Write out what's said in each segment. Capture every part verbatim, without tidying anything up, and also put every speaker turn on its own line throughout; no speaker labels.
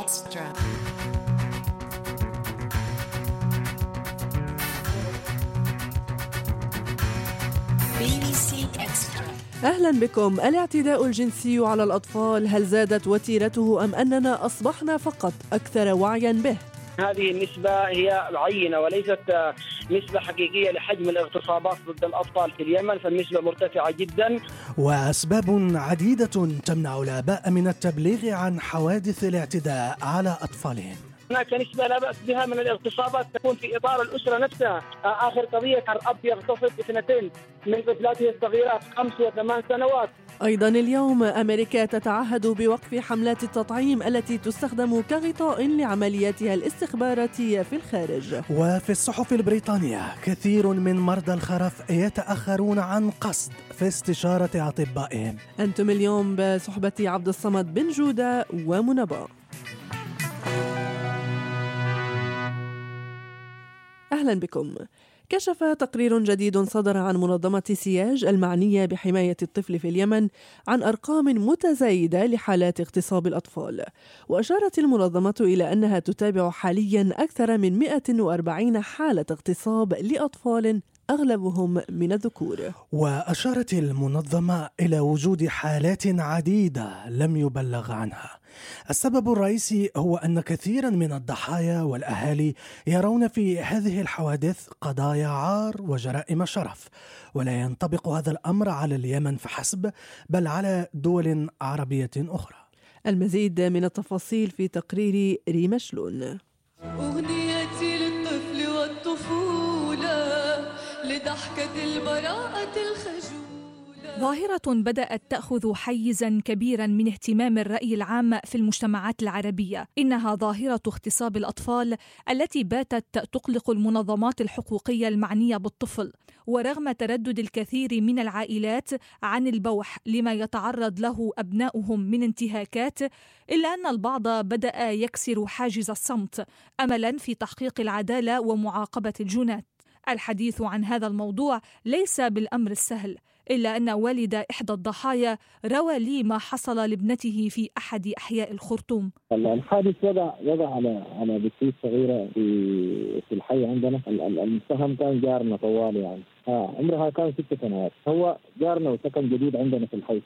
Extra. بي بي سي إكسترا.
أهلا بكم. الاعتداء الجنسي على الأطفال هل زادت وتيرته أم أننا أصبحنا فقط أكثر وعيا به؟
هذه النسبة هي عينة وليست نسبة حقيقية لحجم الاغتصابات ضد الأطفال في اليمن، فالنسبة مرتفعة جدا.
وأسباب عديدة تمنع الآباء من التبليغ عن حوادث الاعتداء على أطفالهم.
هناك نسبة لا بأس بها من الاغتصابات تكون في إطار الأسرة نفسها. آخر قضية الأب يغتصب اثنتين من طفلاته الصغيرات خمس وثمان سنوات.
أيضا اليوم أمريكا تتعهد بوقف حملات التطعيم التي تستخدم كغطاء لعملياتها الاستخباراتية في الخارج.
وفي الصحف البريطانية كثير من مرضى الخرف يتأخرون عن قصد في استشارة أطبائهم.
أنتم اليوم بصحبة عبد الصمد بن جودة ومنبا. أهلا بكم. كشف تقرير جديد صدر عن منظمة سياج المعنية بحماية الطفل في اليمن عن أرقام متزايدة لحالات اغتصاب الأطفال، وأشارت المنظمة إلى أنها تتابع حاليا أكثر من مئة وأربعين حالة اغتصاب لأطفال أغلبهم من الذكور.
وأشارت المنظمة إلى وجود حالات عديدة لم يبلغ عنها. السبب الرئيسي هو أن كثيرا من الضحايا والأهالي يرون في هذه الحوادث قضايا عار وجرائم شرف، ولا ينطبق هذا الأمر على اليمن فحسب بل على دول عربية أخرى.
المزيد من التفاصيل في تقرير ريما شلون.
أغنيتي للطفل والطفولة لضحكة البراءة الخجولة. ظاهرة بدأت تأخذ حيزاً كبيراً من اهتمام الرأي العام في المجتمعات العربية. إنها ظاهرة اغتصاب الأطفال التي باتت تقلق المنظمات الحقوقية المعنية بالطفل، ورغم تردد الكثير من العائلات عن البوح لما يتعرض له أبناؤهم من انتهاكات، إلا أن البعض بدأ يكسر حاجز الصمت أملاً في تحقيق العدالة ومعاقبة الجنات. الحديث عن هذا الموضوع ليس بالأمر السهل، إلا أن والد إحدى الضحايا روى لي ما حصل لابنته في أحد أحياء الخرطوم.
الحادث وقع وقع على على بنت صغيرة في في الحي عندنا. المتهم كان جارنا طوال، يعني آه عمرها كان ست سنوات. هو جارنا وسكن جديد عندنا في الحي،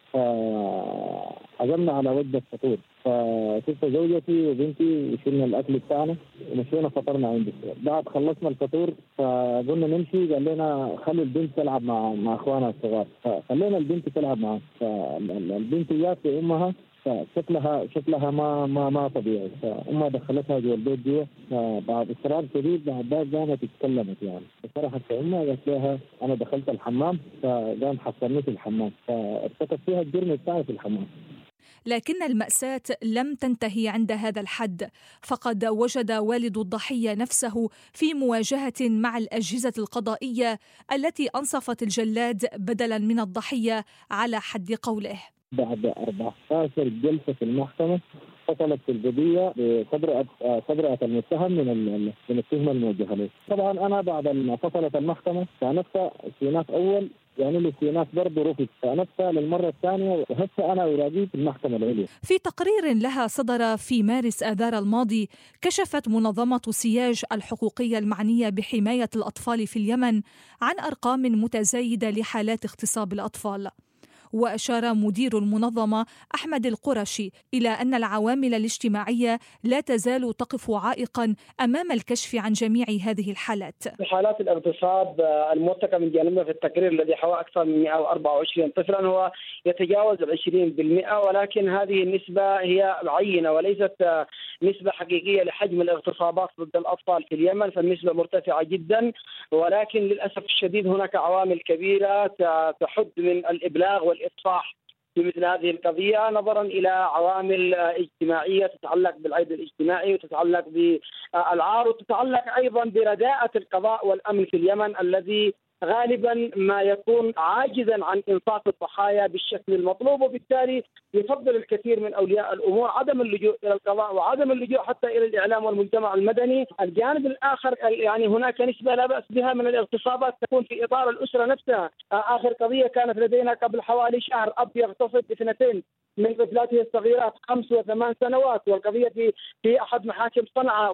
فعزمنا على وجبة فطور، فشفت زوجتي وبنتي وشلنا الأكل بتاعنا ومشينا فطرنا عند السوق. بعد خلصنا الفطور فقلنا نمشي، قال لنا خلي البنت تلعب مع مع اخوانها الصغار، فخلينا البنت تلعب معها. فالبنت جات لأمها فشكلها شكلها ما ما ما طبيعي، فأمها دخلتها جوا البيت جوا. بعد إصرار شديد بعد ذلك قامت تتكلمت، يعني فصرحت أمها قالت لها أنا دخلت الحمام، فقام حصلني في الحمام، فارتكب فيها الجرم بتاعي في الحمام.
لكن المأساة لم تنتهي عند هذا الحد، فقد وجد والد الضحية نفسه في مواجهة مع الأجهزة القضائية التي أنصفت الجلاد بدلا من الضحية على حد قوله.
بعد أربعة عشر جلسة في المحكمة فصلت القضية بتبرئة تبرئة المتهم من من التهمة الموجهة له. طبعا أنا بعد ما فصلت المحكمة فنفسها استئناف أول، يعني الاستئناف برضه رفض، فنفسها للمرة الثانية وهسه أنا أراجع في المحكمة العليا.
في تقرير لها صدر في مارس آذار الماضي، كشفت منظمة سياج الحقوقية المعنية بحماية الأطفال في اليمن عن أرقام متزايدة لحالات اغتصاب الأطفال. وأشار مدير المنظمة أحمد القرشي إلى أن العوامل الاجتماعية لا تزال تقف عائقا أمام الكشف عن جميع هذه الحالات.
حالات الاغتصاب المرتكب من جانبنا في التقرير الذي حوى أكثر من مئة وأربعة وعشرين طفلا هو يتجاوز العشرين بالمئة، ولكن هذه النسبة هي عينة وليست نسبة حقيقية لحجم الاغتصابات ضد الأطفال في اليمن، فالنسبة مرتفعة جدا. ولكن للأسف الشديد هناك عوامل كبيرة تحد من الإبلاغ والإفصاح في مثل هذه القضية، نظرا إلى عوامل اجتماعية تتعلق بالعيب الاجتماعي وتتعلق بالعار وتتعلق أيضا برداءة القضاء والأمن في اليمن الذي غالبا ما يكون عاجزا عن إنصاف الضحايا بالشكل المطلوب، وبالتالي يفضل الكثير من أولياء الأمور عدم اللجوء إلى القضاء وعدم اللجوء حتى إلى الإعلام والمجتمع المدني. الجانب الآخر يعني هناك نسبة لا بأس بها من الاغتصابات تكون في إطار الأسرة نفسها. آخر قضية كانت لدينا قبل حوالي شهر، أب يغتصب اثنتين من طفلاته الصغيرات خمس وثمان سنوات، والقضية في في أحد محاكم صنعاء.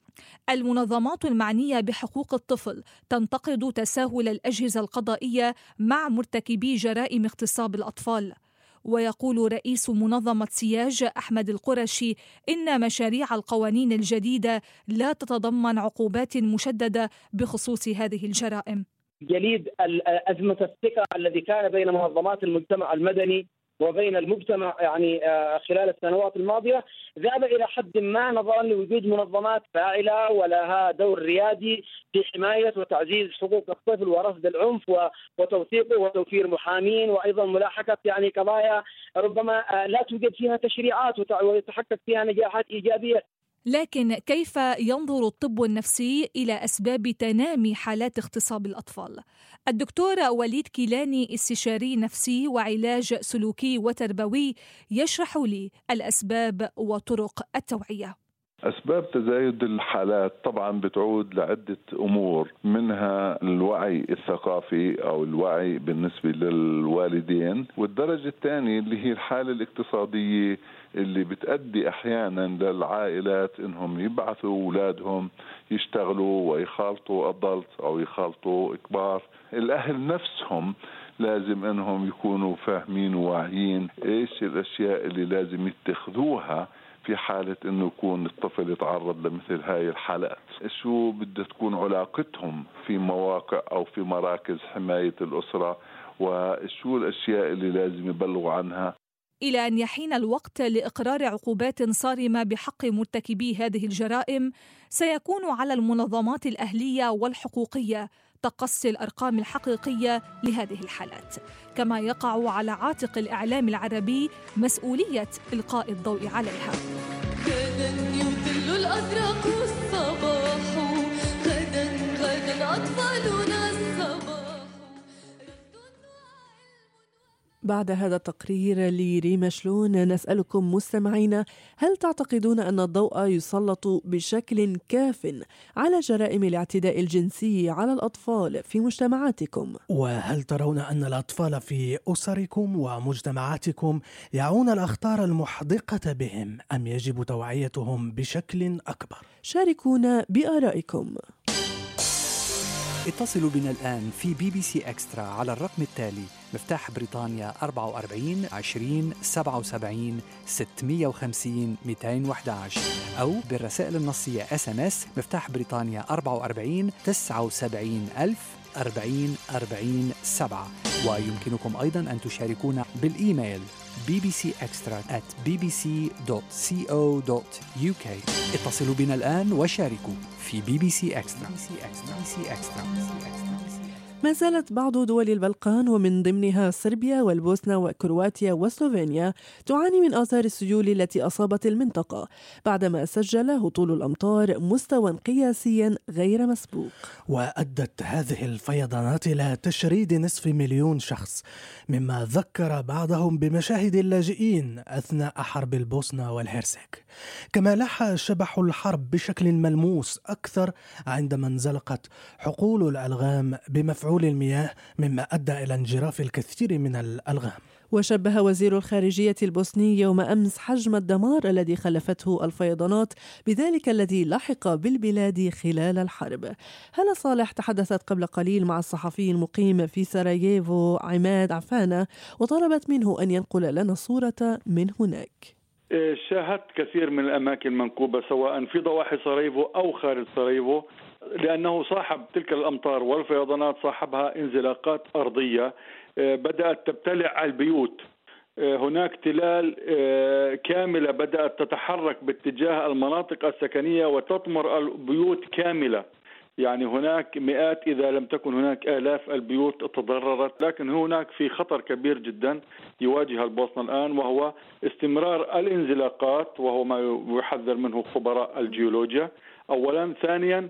المنظمات المعنية بحقوق الطفل تنتقد تساهل الأجهزة القضائية مع مرتكبي جرائم اغتصاب الأطفال. ويقول رئيس منظمة سياج أحمد القرشي إن مشاريع القوانين الجديدة لا تتضمن عقوبات مشددة بخصوص هذه الجرائم.
جليد أزمة الثقة الذي كان بين منظمات المجتمع المدني وبين المجتمع يعني خلال السنوات الماضية ذهب إلى حد ما نظرا لوجود منظمات فاعلة ولها دور ريادي في حماية وتعزيز حقوق الطفل ورصد العنف وتوثيقه وتوفير محامين، وأيضا ملاحقة يعني قضايا ربما لا توجد فيها تشريعات ويتحقق فيها نجاحات إيجابية.
لكن كيف ينظر الطب النفسي إلى أسباب تنامي حالات اغتصاب الأطفال؟ الدكتور وليد كيلاني استشاري نفسي وعلاج سلوكي وتربوي يشرح لي الأسباب وطرق التوعية.
أسباب تزايد الحالات طبعا بتعود لعدة أمور، منها الوعي الثقافي أو الوعي بالنسبة للوالدين، والدرجة الثانية اللي هي الحالة الاقتصادية اللي بتؤدي أحيانا للعائلات إنهم يبعثوا أولادهم يشتغلوا ويخالطوا أدلت أو يخالطوا كبار. الأهل نفسهم لازم إنهم يكونوا فاهمين وواعيين إيش الأشياء اللي لازم يتخذوها في حالة إنه يكون الطفل يتعرض لمثل هاي الحالات. شو بدها تكون علاقتهم في مواقع أو في مراكز حماية الأسرة، وشو الأشياء اللي لازم يبلغوا عنها.
إلى أن يحين الوقت لإقرار عقوبات صارمة بحق مرتكبي هذه الجرائم، سيكون على المنظمات الأهلية والحقوقية تقصي الأرقام الحقيقية لهذه الحالات، كما يقع على عاتق الإعلام العربي مسؤولية إلقاء الضوء عليها.
غدا يطل الأزرق الصباح، غدا غدا أطفالنا الصباح.
بعد هذا التقرير لريما شلون نسألكم مستمعينا، هل تعتقدون أن الضوء يسلط بشكل كاف على جرائم الاعتداء الجنسي على الأطفال في مجتمعاتكم؟
وهل ترون أن الأطفال في أسركم ومجتمعاتكم يعون الأخطار المحدقة بهم، أم يجب توعيتهم بشكل أكبر؟
شاركونا بآرائكم.
اتصلوا بنا الآن في بي بي سي إكسترا على الرقم التالي: مفتاح بريطانيا أربعة وأربعين عشرين سبعة وسبعين ستمائة وخمسين مئتين وأحد عشر، أو بالرسائل النصية إس إم إس مفتاح بريطانيا أربعة وأربعين تسعة وسبعين ألف أربعين أربعين سبعة. ويمكنكم أيضا أن تشاركونا بالإيميل بي بي سي إكسترا آت بي بي سي دوت كو دوت يو كي. اتصلوا بنا الآن وشاركوا في بي بي سي إكسترا.
ما زالت بعض دول البلقان ومن ضمنها صربيا والبوسنة وكرواتيا وسلوفينيا تعاني من آثار السيول التي أصابت المنطقة بعدما سجل هطول الأمطار مستوى قياسيا غير مسبوق.
وأدت هذه الفيضانات إلى تشريد نصف مليون شخص، مما ذكر بعضهم بمشاهد اللاجئين أثناء حرب البوسنة والهرسك. كما لاح شبح الحرب بشكل ملموس أكثر عندما انزلقت حقول الألغام بمفعول المياه، مما أدى إلى انجراف الكثير من الألغام.
وشبه وزير الخارجية البوسني يوم أمس حجم الدمار الذي خلفته الفيضانات بذلك الذي لحق بالبلاد خلال الحرب. هلا صالح تحدثت قبل قليل مع الصحفي المقيم في سراييفو عماد عفانة وطلبت منه أن ينقل لنا صورة من هناك.
شاهدت كثير من الأماكن منكوبة سواء في ضواحي سراييفو أو خارج سراييفو، لأنه صاحب تلك الأمطار والفيضانات صاحبها انزلاقات أرضية بدأت تبتلع البيوت. هناك تلال كاملة بدأت تتحرك باتجاه المناطق السكنية وتطمر البيوت كاملة، يعني هناك مئات إذا لم تكن هناك آلاف البيوت تضررت. لكن هناك في خطر كبير جدا يواجه البوسنة الآن، وهو استمرار الانزلاقات، وهو ما يحذر منه خبراء الجيولوجيا أولا. ثانيا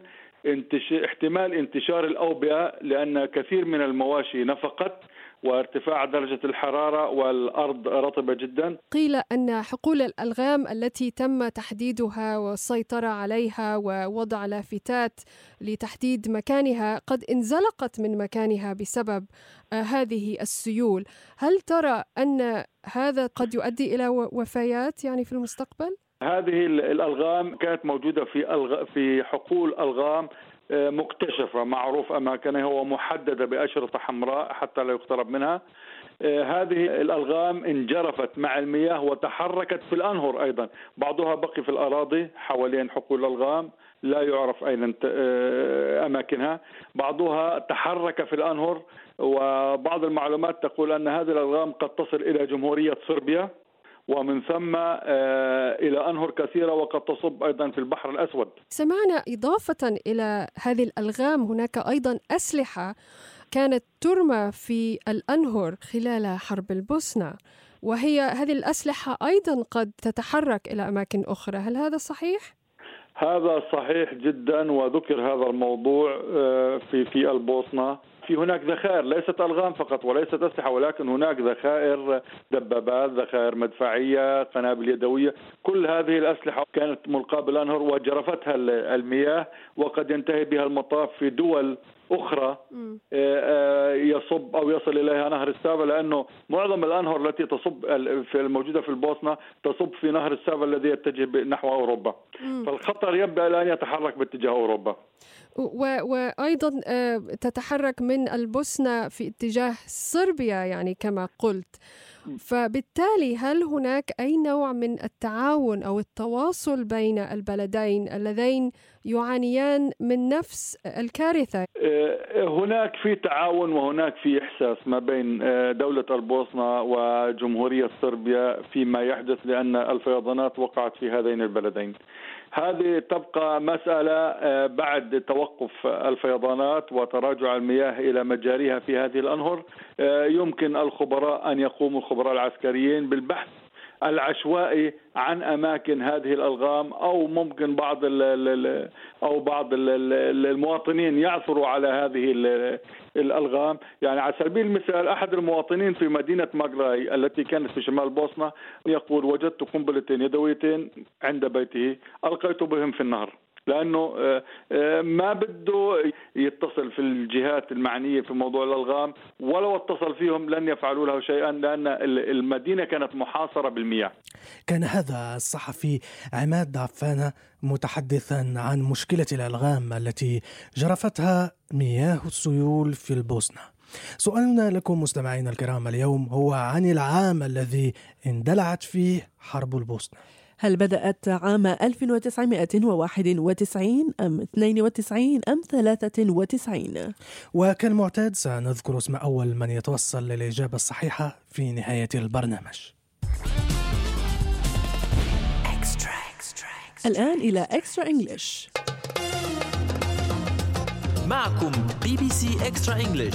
انتش... احتمال انتشار الأوبئة، لأن كثير من المواشي نفقت وارتفاع درجة الحرارة والأرض رطبة جدا.
قيل أن حقول الألغام التي تم تحديدها والسيطرة عليها ووضع لافتات لتحديد مكانها قد انزلقت من مكانها بسبب هذه السيول. هل ترى أن هذا قد يؤدي إلى وفيات يعني في المستقبل؟
هذه الألغام كانت موجودة في ألغ... في حقول ألغام مكتشفة معروف أماكنها ومحددة بأشرطة حمراء حتى لا يقترب منها. هذه الألغام انجرفت مع المياه وتحركت في الأنهر أيضا، بعضها بقي في الأراضي حوالين حقول الألغام لا يعرف أين أماكنها، بعضها تحرك في الأنهر، وبعض المعلومات تقول أن هذه الألغام قد تصل إلى جمهورية صربيا ومن ثم إلى أنهر كثيرة وقد تصب أيضا في البحر الأسود.
سمعنا إضافة إلى هذه الألغام هناك أيضا أسلحة كانت ترمى في الأنهر خلال حرب البوسنة، وهي هذه الأسلحة أيضا قد تتحرك إلى أماكن أخرى، هل هذا صحيح؟
هذا صحيح جدا، وذكر هذا الموضوع في في البوسنة. في هناك ذخائر ليست ألغام فقط وليست أسلحة، ولكن هناك ذخائر دبابات، ذخائر مدفعية، قنابل يدوية، كل هذه الأسلحة كانت ملقاة بالأنهر وجرفتها المياه، وقد ينتهي بها المطاف في دول أخرى يصب أو يصل إليها نهر السافا، لأنه معظم الأنهر التي تصب في الموجودة في البوسنة تصب في نهر السافا الذي يتجه نحو أوروبا. فالخطر يبدأ الآن يتحرك باتجاه أوروبا،
وأيضا تتحرك من البوسنة في اتجاه صربيا يعني كما قلت. فبالتالي هل هناك أي نوع من التعاون أو التواصل بين البلدين اللذين يعانيان من نفس الكارثة؟
هناك في تعاون وهناك في إحساس ما بين دولة البوسنة وجمهورية صربيا فيما يحدث، لأن الفيضانات وقعت في هذين البلدين. هذه تبقى مسألة بعد توقف الفيضانات وتراجع المياه إلى مجاريها في هذه الأنهر. يمكن الخبراء أن يقوموا الخبراء العسكريين بالبحث العشوائي عن أماكن هذه الألغام، أو ممكن بعض ال أو بعض ال المواطنين يعثروا على هذه الألغام. يعني على سبيل المثال أحد المواطنين في مدينة ماغراي التي كانت في شمال بوسنة يقول: وجدت قنبلتين يدويتين عند بيته ألقيت بهم في النهر، لأنه ما بده يتصل في الجهات المعنية في موضوع الألغام، ولو اتصل فيهم لن يفعلوا له شيئا لأن المدينة كانت محاصرة بالمياه.
كان هذا الصحفي عماد عفانة متحدثا عن مشكلة الألغام التي جرفتها مياه السيول في البوسنة. سؤالنا لكم مستمعينا الكرام اليوم هو عن العام الذي اندلعت فيه حرب البوسنة.
هل بدأت عام ألف وتسعمائة وواحد وتسعين أم اثنين وتسعين أم ثلاثة وتسعين؟
وكالمعتاد سنذكر اسم أول من يتوصل للإجابة الصحيحة في نهاية البرنامج.
الآن إلى إكسترا إنجليش.
معكم بي بي سي إكسترا إنجليش.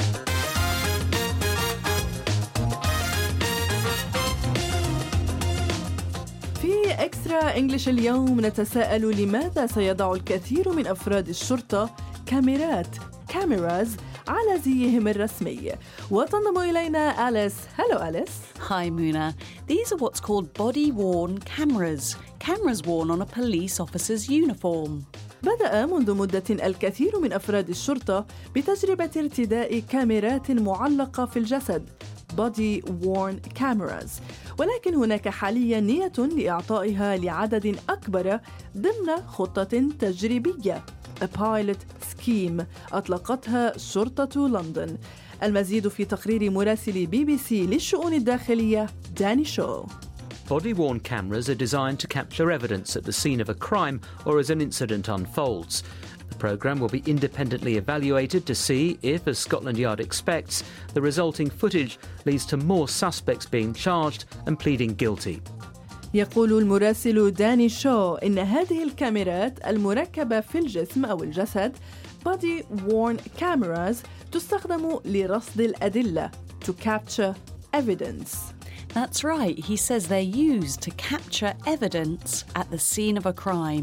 في إكسترا إنجليش اليوم نتساءل لماذا سيضع الكثير من أفراد الشرطة كاميرات كاميراز على زيهم الرسمي. وتنضم إلينا أليس. Hello Alice.
Hi Muna. These are what's called body-worn cameras. Cameras worn on a police officer's uniform.
بدأ منذ مدة الكثير من أفراد الشرطة بتجربة ارتداء كاميرات معلقة في الجسد body worn cameras، ولكن هناك حاليا نية لإعطائها لعدد أكبر ضمن خطة تجريبية A pilot scheme أطلقتها شرطة لندن. المزيد في تقرير مراسل بي بي سي للشؤون الداخلية داني شو.
Body-worn cameras are designed to capture evidence at the scene of a crime or as an incident unfolds. The programme will be independently evaluated to see if, as Scotland Yard expects, the resulting footage leads to more suspects being charged and pleading guilty.
يقول المراسل داني شو إن هذه الكاميرات المركبة في الجسم أو الجسد body worn cameras تستخدم لرصد الأدلة to capture evidence.
That's right. He says they're used to capture evidence at the scene of a crime.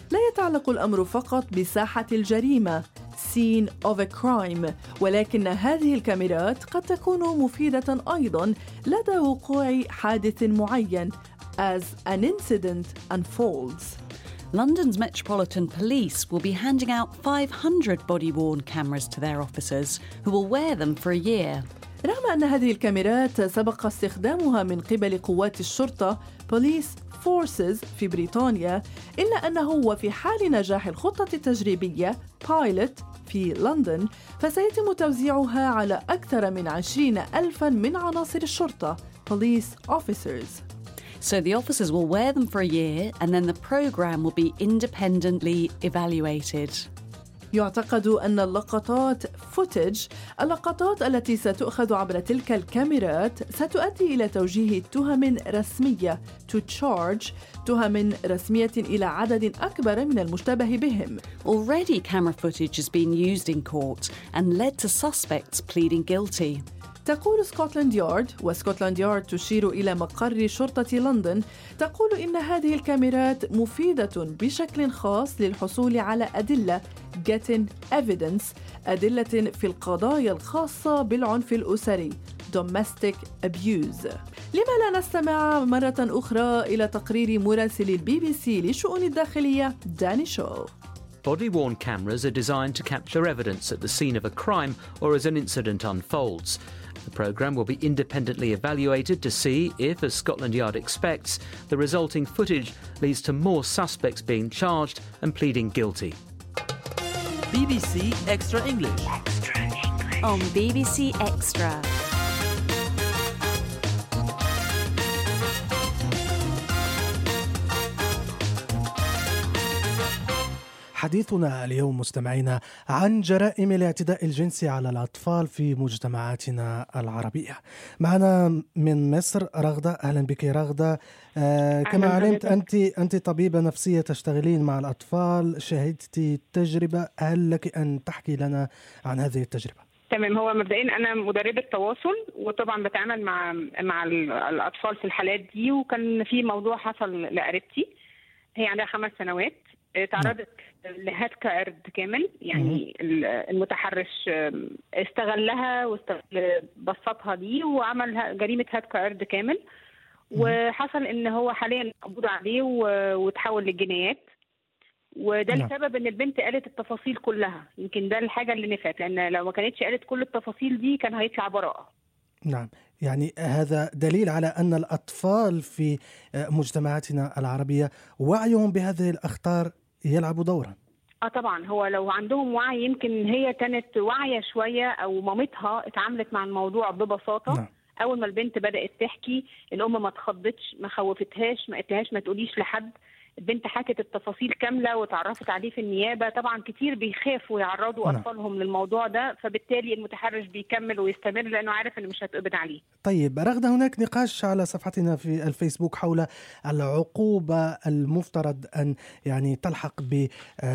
لا يتعلق الأمر فقط بساحة الجريمة scene of a crime، ولكن هذه الكاميرات قد تكون مفيدة أيضاً لدى وقوع حادث معين as an incident unfolds.
London's Metropolitan Police will be handing out five hundred body-worn cameras to their officers who will wear them for a year.
رغم أن هذه الكاميرات سبق استخدامها من قبل قوات الشرطة Police Forces في بريطانيا، إلا أنه وفي حال نجاح الخطة التجريبية Pilot في لندن فسيتم توزيعها على أكثر من عشرين ألفاً من عناصر الشرطة Police Officers.
So the officers will wear them for a year and then the program will be independently evaluated.
يعتقد أن اللقطات footage اللقطات التي ستؤخذ عبر تلك الكاميرات ستؤدي إلى توجيه تهم رسمية to charge تهم رسمية إلى عدد أكبر من المشتبه بهم.
Already camera footage has been used in court and led to suspects pleading guilty.
تقول سكوتلاند يارد، وسكوتلاند يارد تشير إلى مقر شرطة لندن، تقول إن هذه الكاميرات مفيدة بشكل خاص للحصول على أدلة getting evidence أدلة في القضايا الخاصة بالعنف الأسري domestic abuse. لما لا نستمع مرة أخرى إلى تقرير مراسل البي بي سي للشؤون الداخلية داني شو.
Body-worn cameras are designed to capture evidence at the scene of a crime or as an incident unfolds. The programme will be independently evaluated to see if, as Scotland Yard expects, the resulting footage leads to more suspects being charged and pleading guilty.
B B C Extra English.
Extra English.
On B B C Extra.
حديثنا اليوم مستمعينا عن جرائم الاعتداء الجنسي على الأطفال في مجتمعاتنا العربية. معنا من مصر رغدة. أهلا بك رغدة. آه كما علمت أنت أنت طبيبة نفسية تشتغلين مع الأطفال، شهدتي تجربة، هل لك أن تحكي لنا عن هذه التجربة؟
تمام. هو مبدئيا انا مدربه تواصل وطبعا بتعامل مع مع الاطفال في الحالات دي، وكان في موضوع حصل لقريبتي هي عندها خمس سنوات تعرضت لهتك عرض كامل، يعني المتحرش استغلها وبسطها دي وعمل جريمة هتك عرض كامل، وحصل ان هو حاليا مقبوض عليه وتحول للجنايات، وده السبب ان البنت قالت التفاصيل كلها. يمكن ده الحاجة اللي نفعت، لان لو ما كانتش قالت كل التفاصيل دي كان هيطلع براءة.
نعم، يعني هذا دليل على أن الأطفال في مجتمعاتنا العربية وعيهم بهذه الأخطار يلعب دورا.
اه طبعا، هو لو عندهم وعي يمكن هي كانت واعية شوية او مامتها اتعاملت مع الموضوع ببساطة. نعم. اول ما البنت بدأت تحكي الام ما تخضتش، ما خوفتهاش، ما قلتلهاش ما تقوليش لحد. البنت حكت التفاصيل كاملة وتعرفت عليه في النيابة. طبعا كتير بيخافوا يعرضوا نعم. أطفالهم للموضوع ده، فبالتالي المتحرش بيكمل ويستمر لأنه عارف أنه مش هتقبض عليه.
طيب رغدة، هناك نقاش على صفحتنا في الفيسبوك حول العقوبة المفترض أن يعني تلحق ب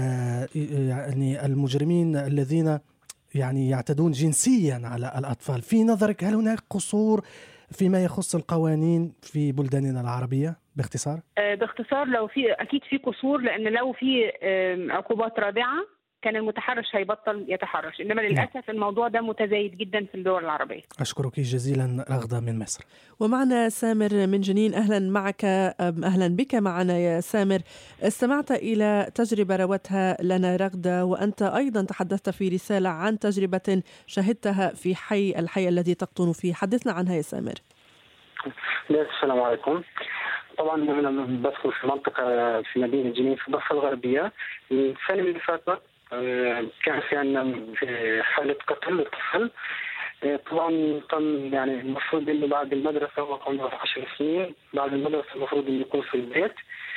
يعني المجرمين الذين يعني يعتدون جنسيا على الأطفال. في نظرك هل هناك قصور فيما يخص القوانين في بلداننا العربية باختصار؟
باختصار لو في أكيد في قصور، لأن لو في عقوبات رادعة كان المتحرش هيبطل يتحرش، إنما للأسف نعم. الموضوع ده متزايد جدا في الدول العربية.
أشكرك جزيلا رغدة من مصر.
ومعنا سامر من جنين. أهلا معك، أهلا بك معنا يا سامر. استمعت إلى تجربة روتها لنا رغدة، وأنت أيضا تحدثت في رسالة عن تجربة شهدتها في حي الحي الذي تقطن فيه. حدثنا عنها يا سامر.
السلام عليكم. طبعا أنا بدخل في منطقة في مدينة جنين في الضفة الغربية. السنة اللي فاتت كان في عندنا في حالة قتل للطفل. طبعا تم يعني المفروض انه بعد المدرسة هو عمره عشر سنين، بعد المدرسة المفروض انه يكون في البيت.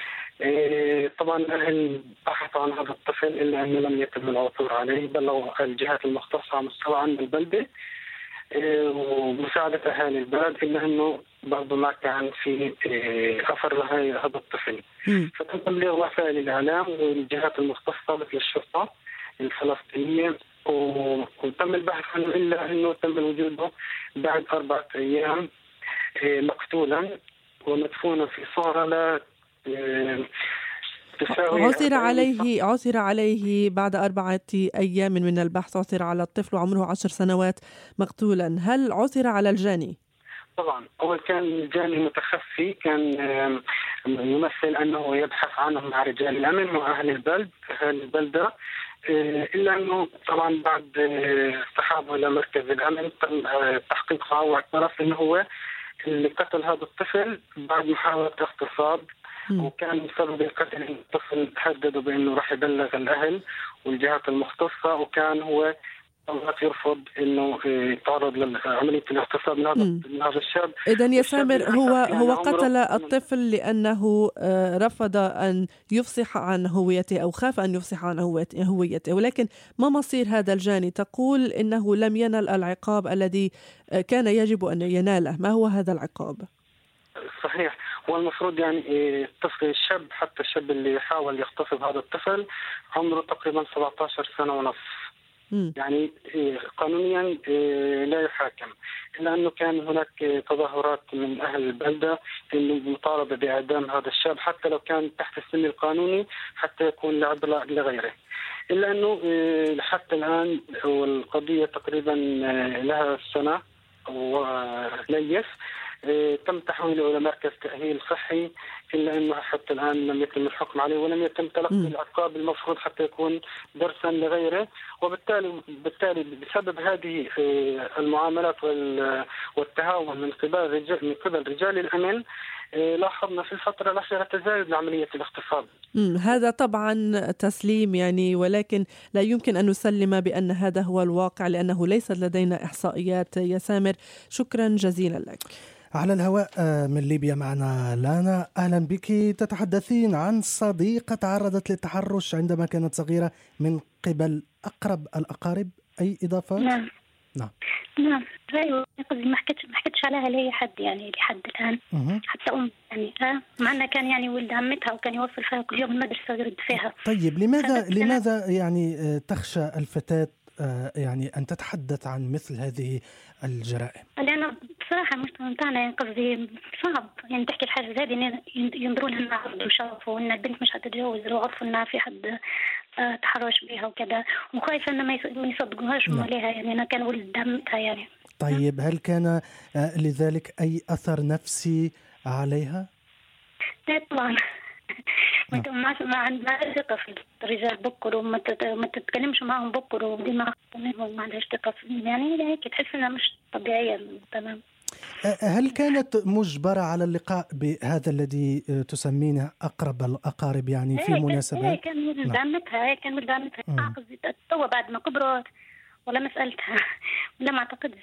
طبعا الأهل بحثوا عن هذا الطفل إلا أنه لم يتم العثور عليه، بلغوا الجهات المختصة على مستوى عند البلدة ومساعدة أهالي البلد، إلا أنه برضو ما كان في أثر لهذا الطفل. فتم تبليغ وسائل الإعلام والجهات المختصة مثل الشرطة الفلسطينية، وتم البحث عنه إلا أنه تم وجوده بعد أربعة أيام مقتولا ومدفونا في صورة لا
عثر عليه عثر عليه بعد أربعة أيام من البحث، عثر على الطفل وعمره عشر سنوات مقتولا. هل عثر على الجاني؟
طبعا أول كان الجاني متخفي، كان يمثل أنه يبحث عنه مع رجال الأمن وأهل البلد أهل البلدة، إلا أنه طبعا بعد سحابه إلى مركز الأمن تم تحقيقه واعترف أنه هو اللي قتل هذا الطفل بعد محاولة اغتصاب. وكان سبب القتل الطفل هدده بأنه راح يبلغ الأهل والجهات المختصة، وكان هو يرفض انه يتعرض لعمليه الاغتصاب من هذا من هذا الشاب.
اذا يا سامر هو هو قتل الطفل لانه رفض ان يفصح عن هويته او خاف ان يفصح عن هويته، ولكن ما مصير هذا الجاني؟ تقول انه لم ينل العقاب الذي كان يجب ان يناله، ما هو هذا العقاب؟
صحيح، والمفروض يعني الطفل الشاب حتى الشاب اللي حاول يغتصب هذا الطفل عمره تقريبا سبعة عشر سنة ونصف، يعني قانونيا لا يحاكم، إلا أنه كان هناك تظاهرات من أهل البلدة المطالبة بإعدام هذا الشاب حتى لو كان تحت السن القانوني حتى يكون لعبرة لغيره. إلا أنه حتى الآن والقضية تقريبا لها سنة وليس تم تحويله إلى مركز تأهيل صحي، إلا أنه حتى الآن لم يتم الحكم عليه ولم يتم تلقي العقاب المفروض حتى يكون درسا لغيره. وبالتالي بالتالي بسبب هذه المعاملات والتهاون من قبل رجال من قبل رجال الأمن لاحظنا في الفترة الأخيرة تزايد عملية الاغتصاب.
هذا طبعا تسليم يعني، ولكن لا يمكن أن نسلم بأن هذا هو الواقع لأنه ليست لدينا إحصائيات. يا سامر شكرا جزيلا لك.
على الهواء من ليبيا معنا لانا، أهلا بك. تتحدثين عن صديقة تعرضت للتحرش عندما كانت صغيرة من قبل أقرب الأقارب، أي إضافات؟
نعم
نعم
نعم ايوه، قصدي ما حكيتش ما حكيتش عليها لاي حد يعني لحد الان،
مه.
حتى ام يعني ها مع انها كان يعني ولد عمتها وكان يوصل فيها كل يوم المدرسه ويرد فيها.
طيب لماذا لماذا يعني تخشى الفتاة يعني أن تتحدث عن مثل هذه الجرائم؟
لأنه بصراحة المجتمع بتاعنا يعني قصدي صعب يعني تحكي الحاجة زي هذه، ينظرون لها عرض وشرف، وإن البنت مش هتتجوز لو عرفوا إنها في حد تحرش بها وكذا، وخايفة إنه ما يصدقوهاش هم عليها يعني أنا كان ولد عمتها يعني.
طيب هل كان لذلك أي أثر نفسي عليها؟
لا طبعا. ما ما عندها ثقة في الرجال بكر، وما ما تتكلمش معهم بكر، وديما منهم ما عندهاش ثقة يعني هيك تحس إنها مش طبيعية. تمام.
هل كانت مجبرة على اللقاء بهذا الذي تسمينه أقرب الأقارب يعني في مناسبات؟
هي كان ولد عمتها، هي كان ولد عمتها تو بعد ما كبرت ولا مسألتها لا ما أعتقدش.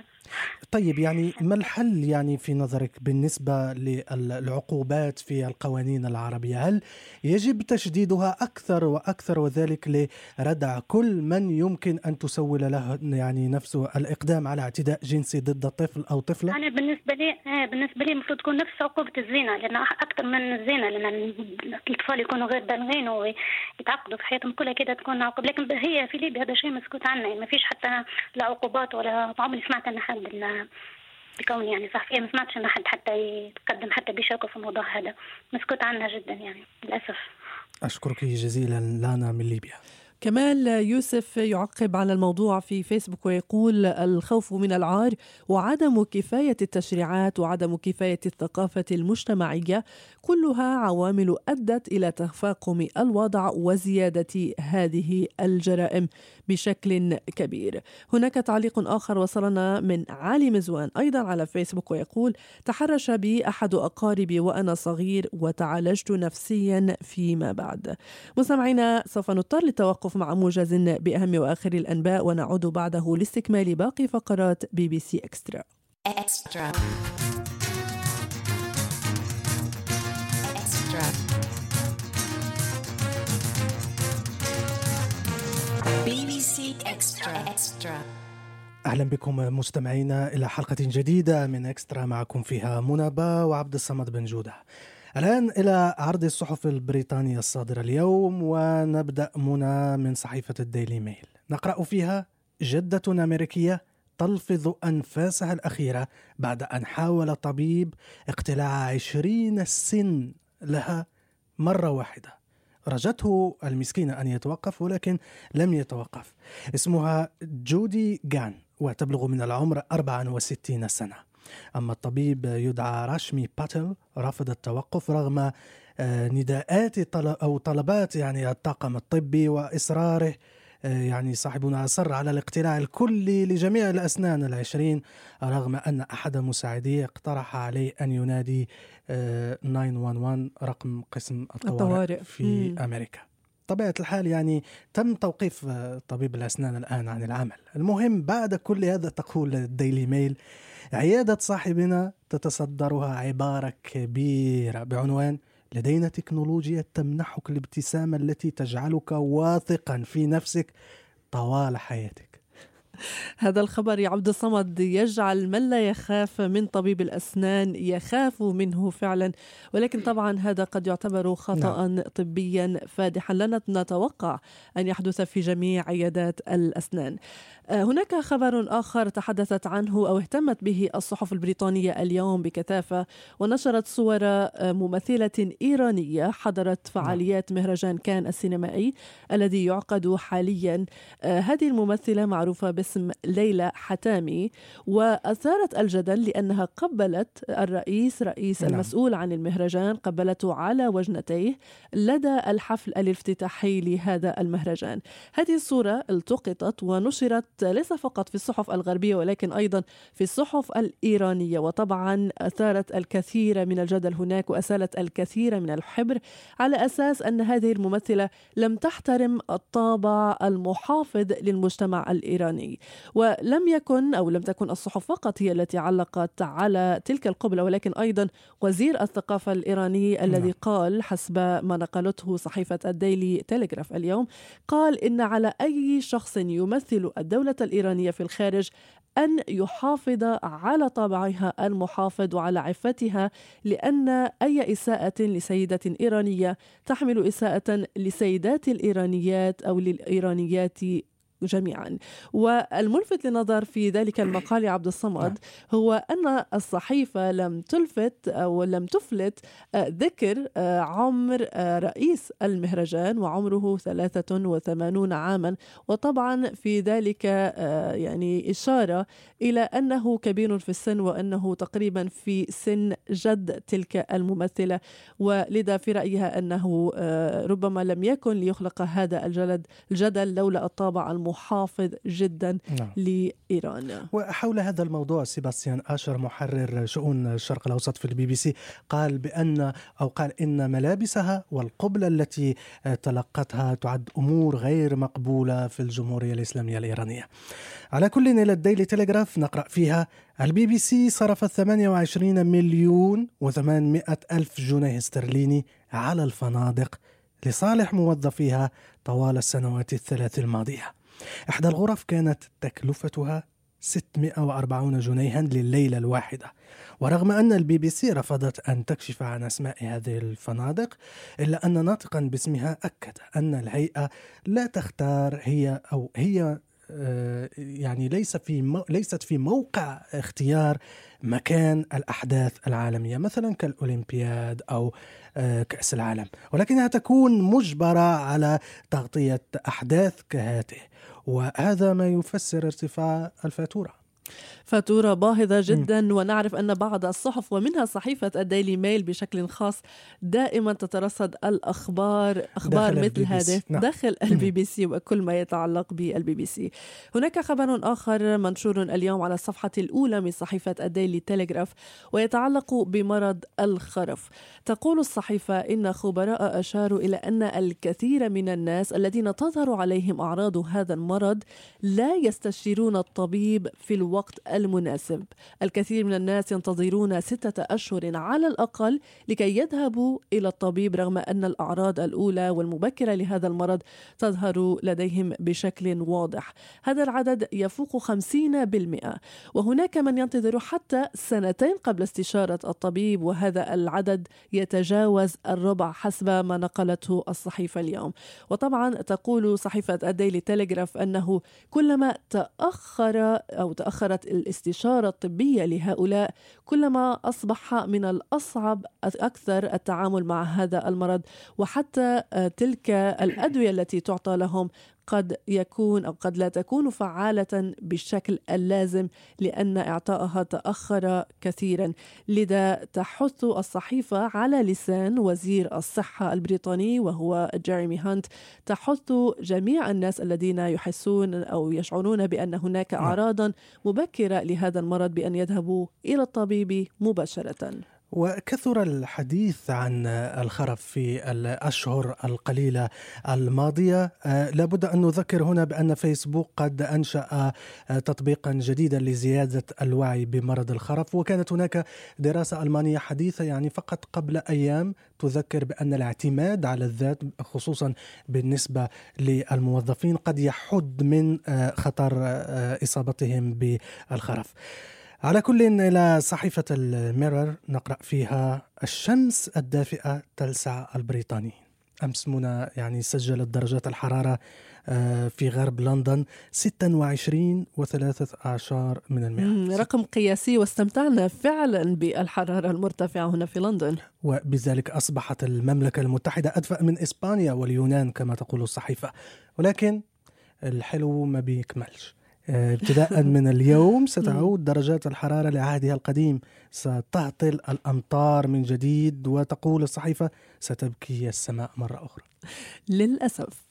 طيب يعني ما الحل يعني في نظرك بالنسبة للعقوبات في القوانين العربية؟ هل يجب تشديدها أكثر وأكثر وذلك لردع كل من يمكن أن تسول له يعني نفسه الإقدام على اعتداء جنسي ضد طفل أو طفلة؟
أنا بالنسبة لي بالنسبة لي المفروض تكون نفس عقوبة الزنا، لأن أكثر من الزنا، لأن الأطفال يكونوا غير بالغين ويتعقدوا في حياتهم كلها كده تكون عقوبة. لكن هي في ليبيا هذا شيء مسكوت عنه، ما فيش حتى لا عقوبات ولا عمري سمعت أن حد بكون يعني صحفية ما سمعتش أن حد حتى يتقدم حتى بيشاركوا في الموضوع هذا، مسكوت عنها جدا يعني للأسف.
أشكرك جزيلا لانا من ليبيا.
كمال يوسف يعقب على الموضوع في فيسبوك ويقول: الخوف من العار وعدم كفاية التشريعات وعدم كفاية الثقافة المجتمعية كلها عوامل أدت إلى تفاقم الوضع وزيادة هذه الجرائم بشكل كبير. هناك تعليق آخر وصلنا من علي مزوان أيضا على فيسبوك ويقول: تحرش بي أحد أقاربي وأنا صغير وتعالجت نفسيا فيما بعد. مستمعينا سوف نضطر للتوقف مع موجز بأهم وآخر الأنباء ونعود بعده لاستكمال باقي فقرات بي بي سي إكسترا.
إكسترا إكسترا بي بي سي إكسترا إكسترا.
أهلا بكم مستمعينا إلى حلقة جديدة من إكسترا، معكم فيها منى با وعبد الصمد بن جودة. الآن إلى عرض الصحف البريطانية الصادرة اليوم، ونبدأ منى من صحيفة الديلي ميل. نقرأ فيها: جدة أمريكية تلفظ أنفاسها الأخيرة بعد أن حاول طبيب اقتلاع عشرين سن لها مرة واحدة. رجته المسكينة أن يتوقف ولكن لم يتوقف. اسمها جودي غان وتبلغ من العمر أربعة وستين سنة. أما الطبيب يدعى راشمي باتل رفض التوقف رغم نداءات أو طلبات يعني الطاقم الطبي وإصراره. يعني صاحبنا أصر على الاقتلاع الكلي لجميع الأسنان العشرين رغم أن أحد مساعديه اقترح عليه أن ينادي تسعة واحد واحد رقم قسم الطوارئ في مم. أمريكا. طبيعة الحال يعني تم توقيف طبيب الأسنان الآن عن العمل. المهم بعد كل هذا تقول الديلي ميل عيادة صاحبنا تتصدرها عبارة كبيرة بعنوان لدينا تكنولوجيا تمنحك الابتسامة التي تجعلك واثقا في نفسك طوال حياتك.
هذا الخبر يا عبد الصمد يجعل من لا يخاف من طبيب الأسنان يخاف منه فعلا، ولكن طبعا هذا قد يعتبر خطأ نعم. طبيا فادحا لا نتوقع أن يحدث في جميع عيادات الأسنان. هناك خبر آخر تحدثت عنه أو اهتمت به الصحف البريطانية اليوم بكثافة، ونشرت صور ممثلة إيرانية حضرت فعاليات مهرجان كان السينمائي الذي يعقد حاليا. هذه الممثلة معروفة باسم ليلى حتامي، وأثارت الجدل لأنها قبلت الرئيس رئيس نعم. المسؤول عن المهرجان، قبلته على وجنتيه لدى الحفل الافتتاحي لهذا المهرجان. هذه الصورة التقطت ونشرت ليس فقط في الصحف الغربية ولكن أيضا في الصحف الإيرانية، وطبعا أثارت الكثير من الجدل هناك وأسالت الكثير من الحبر على أساس أن هذه الممثلة لم تحترم الطابع المحافظ للمجتمع الإيراني. ولم يكن أو لم تكن الصحف فقط هي التي علقت على تلك القبلة، ولكن أيضا وزير الثقافة الإيراني الذي قال حسب ما نقلته صحيفة الديلي تيليغراف اليوم، قال إن على أي شخص يمثل الدولة الإيرانية في الخارج أن يحافظ على طابعها المحافظ وعلى عفتها، لأن أي إساءة لسيدة إيرانية تحمل إساءة لسيدات الإيرانيات أو للإيرانيات جميعا. والملفت للنظر في ذلك المقال عبد الصمد هو أن الصحيفة لم تلفت أو لم تفلت ذكر عمر رئيس المهرجان وعمره ثلاثة وثمانين عاما، وطبعا في ذلك يعني إشارة إلى أنه كبير في السن وأنه تقريبا في سن جد تلك الممثلة، ولذا في رأيها أنه ربما لم يكن ليخلق هذا الجلد الجدل لولا الطابع المحافظ جدا نعم. لإيران.
وحول هذا الموضوع سيباستيان آشر محرر شؤون الشرق الأوسط في البي بي سي قال بأن أو قال إن ملابسها والقبلة التي تلقتها تعد أمور غير مقبولة في الجمهورية الإسلامية الإيرانية. على كل إلى الديلي تيليغراف نقرأ فيها البي بي سي صرفت ثمانية وعشرين مليون وثمانمائة ألف جنيه استرليني على الفنادق لصالح موظفيها طوال السنوات الثلاث الماضية. إحدى الغرف كانت تكلفتها ستمائة وأربعين جنيها لليلة الواحدة، ورغم أن البي بي سي رفضت أن تكشف عن أسماء هذه الفنادق إلا أن ناطقا باسمها أكد أن الهيئة لا تختار هي أو هي يعني ليس في مو ليست في موقع اختيار مكان الأحداث العالمية مثلا كالأولمبياد أو كأس العالم، ولكنها تكون مجبرة على تغطية أحداث كهذه، وهذا ما يفسر ارتفاع الفاتورة.
فاتورة باهظة جدا. م. ونعرف أن بعض الصحف ومنها صحيفة الديلي ميل بشكل خاص دائما تترصد الأخبار أخبار مثل هذه نعم. داخل البي بي سي وكل ما يتعلق بالبي بي سي. هناك خبر آخر منشور اليوم على الصفحة الأولى من صحيفة الديلي تيليغراف ويتعلق بمرض الخرف. تقول الصحيفة إن خبراء أشاروا إلى أن الكثير من الناس الذين تظهر عليهم أعراض هذا المرض لا يستشيرون الطبيب في الوقت المناسب. الكثير من الناس ينتظرون ستة أشهر على الأقل لكي يذهبوا إلى الطبيب، رغم أن الأعراض الأولى والمبكرة لهذا المرض تظهر لديهم بشكل واضح. هذا العدد يفوق خمسين بالمئة، وهناك من ينتظر حتى سنتين قبل استشارة الطبيب، وهذا العدد يتجاوز الربع حسب ما نقلته الصحيفة اليوم. وطبعا تقول صحيفة الديلي تيليغراف أنه كلما تأخر أو تأخر تأخرت الاستشارة الطبية لهؤلاء كلما أصبح من الأصعب أكثر التعامل مع هذا المرض، وحتى تلك الأدوية التي تعطى لهم قد يكون أو قد لا تكون فعالة بالشكل اللازم لأن إعطائها تأخر كثيرا. لذا تحث الصحيفة على لسان وزير الصحة البريطاني وهو جيريمي هانت، تحث جميع الناس الذين يحسون أو يشعرون بأن هناك أعراضا مبكرة لهذا المرض بأن يذهبوا إلى الطبيب مباشرة.
وكثر الحديث عن الخرف في الأشهر القليلة الماضية. لابد أن نذكر هنا بأن فيسبوك قد أنشأ تطبيقا جديدا لزيادة الوعي بمرض الخرف، وكانت هناك دراسة ألمانية حديثة يعني فقط قبل أيام تذكر بأن الاعتماد على الذات خصوصا بالنسبة للموظفين قد يحد من خطر إصابتهم بالخرف. على كل، إلى صحيفة الميرور نقرأ فيها: الشمس الدافئة تلسع البريطاني. أمس منى يعني سجلت درجات الحرارة في غرب لندن ستة وعشرين وثلاثة أعشار من المئة،
رقم قياسي، واستمتعنا فعلا بالحرارة المرتفعة هنا في لندن،
وبذلك أصبحت المملكة المتحدة أدفأ من إسبانيا واليونان كما تقول الصحيفة. ولكن الحلو ما بيكملش. ابتداء من اليوم ستعود درجات الحرارة لعهدها القديم، ستهطل الأمطار من جديد، وتقول الصحيفة ستبكي السماء مرة أخرى
للأسف.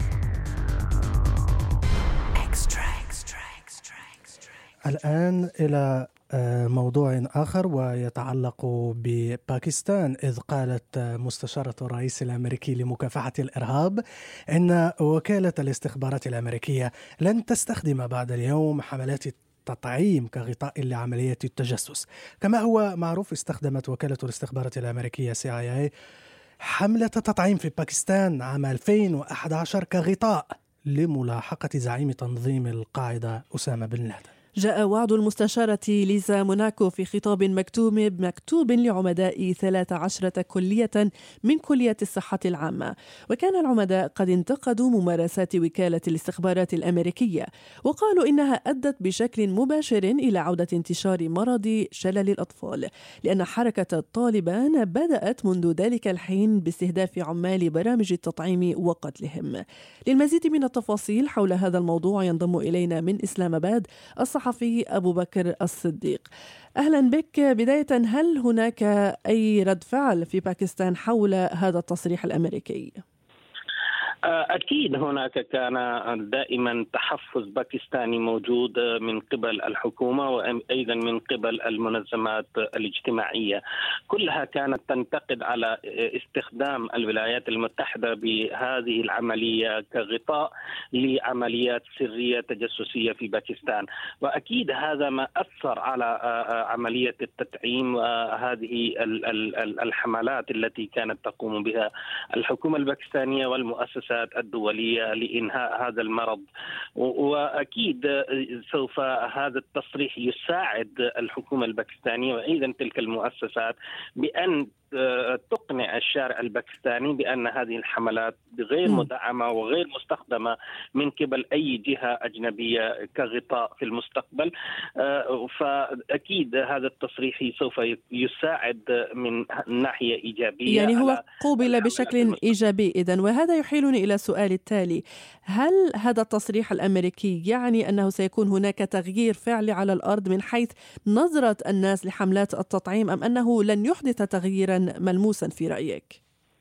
الآن إلى موضوع آخر ويتعلق بباكستان، إذ قالت مستشارة الرئيس الأمريكي لمكافحة الإرهاب إن وكالة الاستخبارات الأمريكية لن تستخدم بعد اليوم حملات التطعيم كغطاء لعملية التجسس. كما هو معروف، استخدمت وكالة الاستخبارات الأمريكية سي آي إيه حملة التطعيم في باكستان عام ألفين وأحد عشر كغطاء لملاحقة زعيم تنظيم القاعدة أسامة بن لادن.
جاء وعد المستشارة ليزا موناكو في خطاب مكتوب مكتوب لعمداء ثلاث عشرة كلية من كلية الصحة العامة، وكان العمداء قد انتقدوا ممارسات وكالة الاستخبارات الأمريكية وقالوا إنها أدت بشكل مباشر إلى عودة انتشار مرض شلل الأطفال، لأن حركة الطالبان بدأت منذ ذلك الحين باستهداف عمال برامج التطعيم وقتلهم. للمزيد من التفاصيل حول هذا الموضوع ينضم إلينا من إسلام آباد الصحفي أبو بكر الصديق. أهلا بك. بداية، هل هناك أي رد فعل في باكستان حول هذا التصريح الأمريكي؟
أكيد هناك كان دائما تحفظ باكستاني موجود من قبل الحكومة وأيضا من قبل المنظمات الاجتماعية، كلها كانت تنتقد على استخدام الولايات المتحدة بهذه العملية كغطاء لعمليات سرية تجسسية في باكستان، وأكيد هذا ما أثر على عملية التطعيم وهذه الحملات التي كانت تقوم بها الحكومة الباكستانية والمؤسسات الدولية لإنهاء هذا المرض. وأكيد سوف هذا التصريح يساعد الحكومة الباكستانية وأيضا تلك المؤسسات بأن تقنع الشارع الباكستاني بأن هذه الحملات غير مدعمة وغير مستخدمة من قبل أي جهة أجنبية كغطاء في المستقبل. فأكيد هذا التصريح سوف يساعد من ناحية إيجابية،
يعني هو قوبل بشكل إيجابي إذن. وهذا يحيلني إلى السؤال التالي: هل هذا التصريح الأمريكي يعني أنه سيكون هناك تغيير فعلي على الأرض من حيث نظرة الناس لحملات التطعيم، أم أنه لن يحدث تغييرا ملموسا في رأيك؟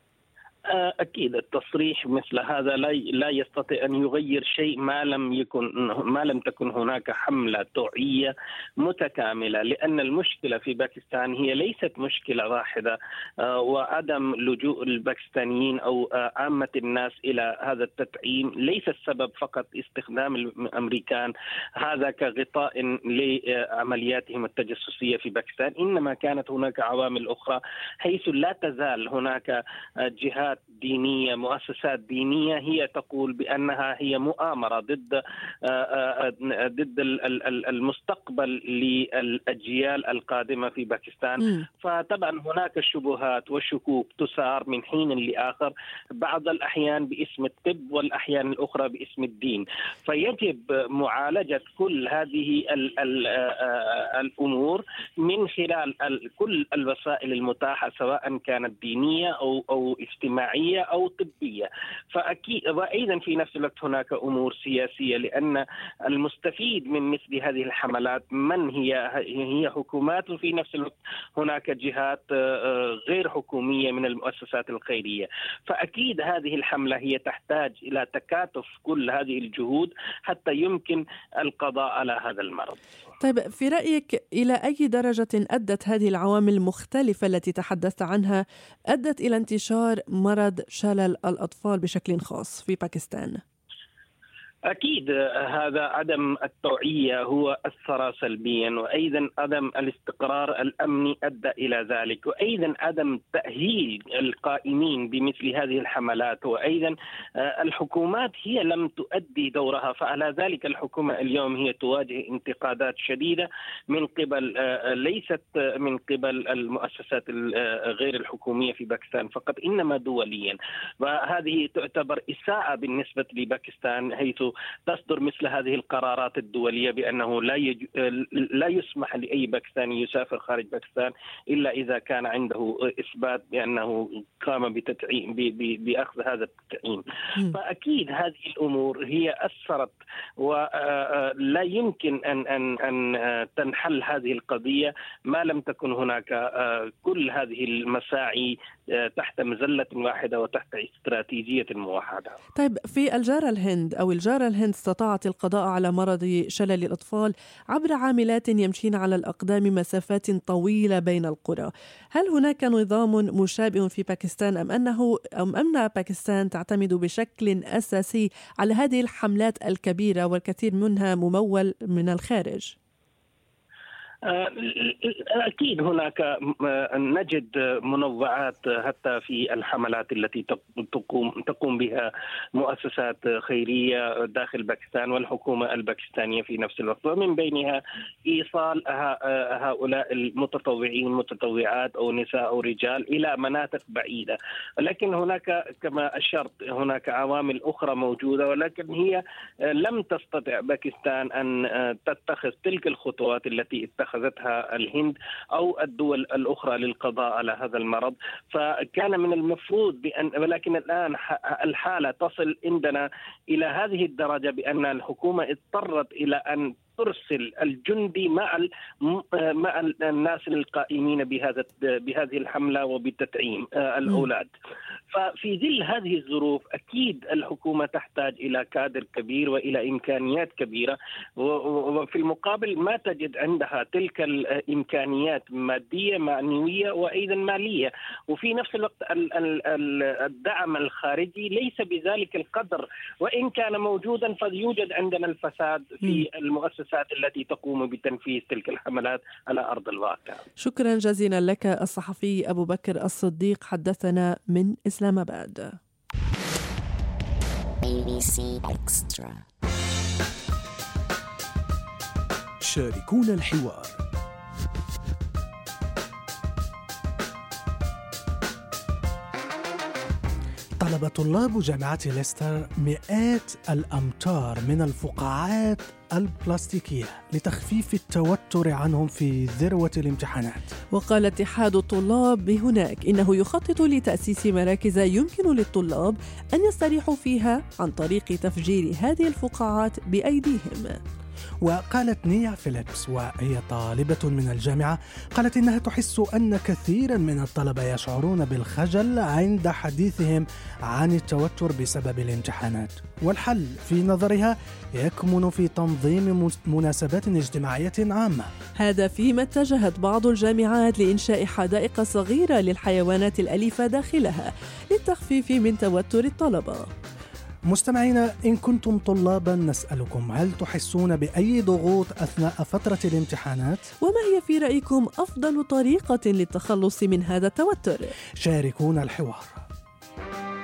أكيد التصريح مثل هذا لا لا يستطيع أن يغير شيء ما لم يكن ما لم تكن هناك حملة توعية متكاملة، لأن المشكلة في باكستان هي ليست مشكلة واحدة، وعدم لجوء الباكستانيين أو عامة الناس إلى هذا التطعيم ليس السبب فقط استخدام الأمريكان هذا كغطاء لعملياتهم التجسسية في باكستان، إنما كانت هناك عوامل أخرى، حيث لا تزال هناك جهات جهات دينية مؤسسات دينية هي تقول بأنها هي مؤامرة ضد ضد المستقبل للأجيال القادمة في باكستان. م. فطبعا هناك شبهات وشكوك تثار من حين لآخر، بعض الأحيان باسم الطب والأحيان الأخرى باسم الدين. فيجب معالجة كل هذه ال ال الأمور من خلال كل الوسائل المتاحة، سواء كانت دينية أو أو اجتماعية أو طبية. فأكيد وأيضا في نفس الوقت هناك أمور سياسية، لأن المستفيد من مثل هذه الحملات من هي هي حكومات، وفي نفس الوقت هناك جهات غير حكومية من المؤسسات الخيرية. فأكيد هذه الحملة هي تحتاج إلى تكاتف كل هذه الجهود حتى يمكن القضاء على هذا المرض.
طيب، في رأيك إلى أي درجة أدت هذه العوامل المختلفة التي تحدثت عنها أدت إلى انتشار مرض شلل الأطفال بشكل خاص في باكستان؟
أكيد هذا عدم التوعية هو أثر سلبيا، وأيضا عدم الاستقرار الأمني أدى إلى ذلك، وأيضا عدم تأهيل القائمين بمثل هذه الحملات، وأيضا الحكومات هي لم تؤدي دورها. فعلى ذلك الحكومة اليوم هي تواجه انتقادات شديدة من قبل ليست من قبل المؤسسات غير الحكومية في باكستان فقط، إنما دوليا. وهذه تعتبر إساءة بالنسبة لباكستان، حيث تصدر مثل هذه القرارات الدولية بأنه لا يج... لا يسمح لأي باكستاني يسافر خارج باكستان إلا إذا كان عنده إثبات بأنه قام بتتعيين ب... ب... بأخذ هذا التعيين. فأكيد هذه الأمور هي أثرت، ولا يمكن أن أن أن تنحل هذه القضية ما لم تكن هناك كل هذه المساعي تحت مظلة واحدة وتحت استراتيجية موحدة.
طيب، في الجارة الهند أو الجارة الهند استطاعت القضاء على مرض شلل الأطفال عبر عاملات يمشين على الأقدام مسافات طويلة بين القرى. هل هناك نظام مشابه في باكستان، أم أنه أم أن باكستان تعتمد بشكل أساسي على هذه الحملات الكبيرة والكثير منها ممول من الخارج؟
أكيد هناك نجد منوعات حتى في الحملات التي تقوم تقوم بها مؤسسات خيرية داخل باكستان والحكومة الباكستانية في نفس الوقت، ومن بينها إيصال هؤلاء المتطوعين متطوعات أو نساء أو رجال إلى مناطق بعيدة. لكن هناك كما أشرت هناك عوامل أخرى موجودة، ولكن هي لم تستطع باكستان أن تتخذ تلك الخطوات التي اتخذتها الهند أو الدول الأخرى للقضاء على هذا المرض. فكان من المفروض بأن، ولكن الآن الحالة تصل عندنا إلى هذه الدرجة بأن الحكومة اضطرت إلى أن ترسل الجندي مع مع الناس القائمين بهذا بهذه الحملة وبالتطعيم الأولاد. ففي ظل هذه الظروف أكيد الحكومة تحتاج إلى كادر كبير وإلى إمكانيات كبيرة، وفي المقابل ما تجد عندها تلك الإمكانيات مادية معنوية وأيضا مالية. وفي نفس الوقت الدعم الخارجي ليس بذلك القدر، وإن كان موجودا فيوجد عندنا الفساد في المؤسسات التي تقوم بتنفيذ تلك الحملات على أرض الواقع.
شكرا جزيلا لك الصحفي أبو بكر الصديق، حدثنا من إسلام آباد. بي بي سي إكسترا.
شاركونا الحوار. طلب طلاب جامعة ليستر مئات الأمتار من الفقاعات البلاستيكية لتخفيف التوتر عنهم في ذروة الامتحانات.
وقال اتحاد الطلاب هناك إنه يخطط لتأسيس مراكز يمكن للطلاب أن يستريحوا فيها عن طريق تفجير هذه الفقاعات بأيديهم.
وقالت نيا فيليبس وهي طالبة من الجامعة، قالت إنها تحس أن كثيرا من الطلبة يشعرون بالخجل عند حديثهم عن التوتر بسبب الامتحانات، والحل في نظرها يكمن في تنظيم مناسبات اجتماعية عامة.
هذا فيما اتجهت بعض الجامعات لإنشاء حدائق صغيرة للحيوانات الأليفة داخلها للتخفيف من توتر الطلبة.
مستمعينا، إن كنتم طلابا نسألكم، هل تحسون بأي ضغوط أثناء فترة الامتحانات؟
وما هي في رأيكم أفضل طريقة للتخلص من هذا التوتر؟
شاركونا الحوار.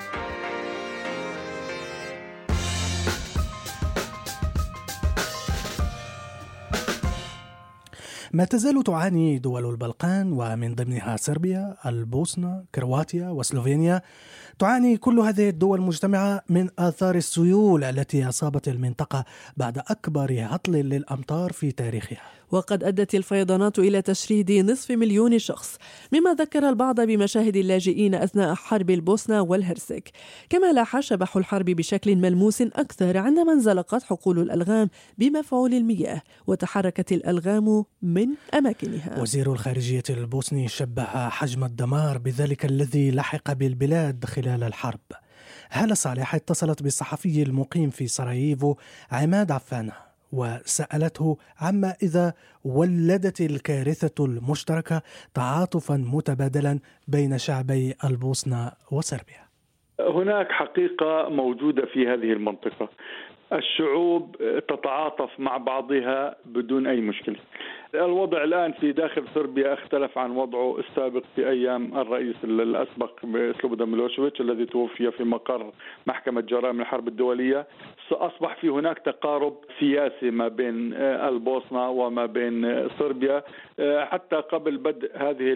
ما تزال تعاني دول البلقان ومن ضمنها صربيا، البوسنة، كرواتيا وسلوفينيا. تعاني كل هذه الدول مجتمعة من آثار السيول التي أصابت المنطقة بعد أكبر هطل للأمطار في تاريخها.
وقد أدت الفيضانات إلى تشريد نصف مليون شخص، مما ذكر البعض بمشاهد اللاجئين أثناء حرب البوسنة والهرسك. كما لاح شبح الحرب بشكل ملموس أكثر عندما انزلقت حقول الألغام بمفعول المياه وتحركت الألغام من أماكنها.
وزير الخارجية البوسني شبه حجم الدمار بذلك الذي لحق بالبلاد خلال الحرب. هالة صالح اتصلت بالصحفي المقيم في سراييفو عماد عفانة وسألته عما إذا ولدت الكارثة المشتركة تعاطفا متبادلا بين شعبي البوسنة وصربيا.
هناك حقيقة موجودة في هذه المنطقة، الشعوب تتعاطف مع بعضها بدون أي مشكلة. الوضع الآن في داخل صربيا اختلف عن وضعه السابق في أيام الرئيس الأسبق سلوبودان ميلوشيفيتش الذي توفي في مقر محكمة جرائم الحرب الدولية. أصبح في هناك تقارب سياسي ما بين البوسنة وما بين صربيا. حتى قبل بدء هذه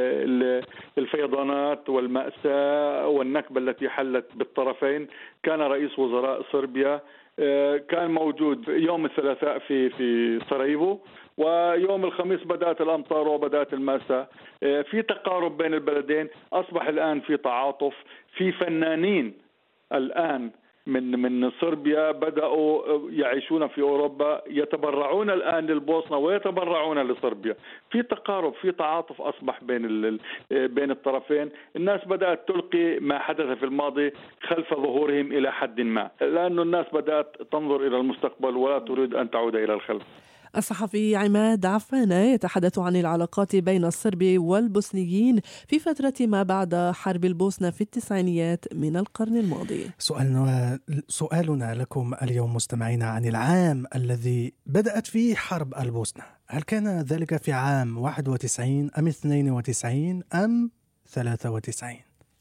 الفيضانات والمأساة والنكبة التي حلت بالطرفين كان رئيس وزراء صربيا كان موجود يوم الثلاثاء في في سراييفو، ويوم الخميس بدأت الأمطار وبدأت المأساة. في تقارب بين البلدين، أصبح الآن في تعاطف. في فنانين الآن من من صربيا بدأوا يعيشون في أوروبا يتبرعون الآن للبوسنة ويتبرعون لصربيا. في تقارب، في تعاطف أصبح بين بين الطرفين. الناس بدأت تلقي ما حدث في الماضي خلف ظهورهم إلى حد ما، لأن الناس بدأت تنظر إلى المستقبل ولا تريد أن تعود إلى الخلف.
الصحفي عماد عفانة يتحدث عن العلاقات بين الصرب والبوسنيين في فترة ما بعد حرب البوسنة في التسعينيات من القرن الماضي.
سؤالنا, سؤالنا لكم اليوم مستمعين عن العام الذي بدأت فيه حرب البوسنة. هل كان ذلك في عام واحد وتسعين أم اثنين وتسعين أم ثلاثة وتسعين؟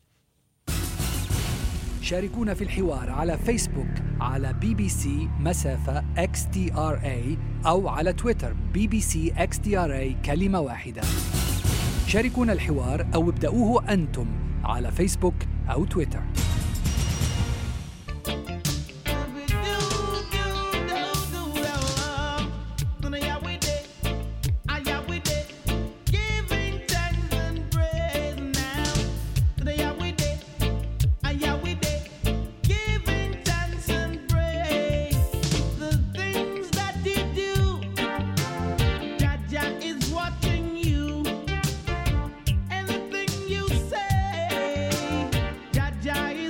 شاركونا في الحوار على فيسبوك على بي بي سي مسافة إكس تي آر إيه أو على تويتر بي بي سي إكس تي آر إيه كلمة واحدة. شاركونا الحوار أو ابدأوه أنتم على فيسبوك أو تويتر.
Jaja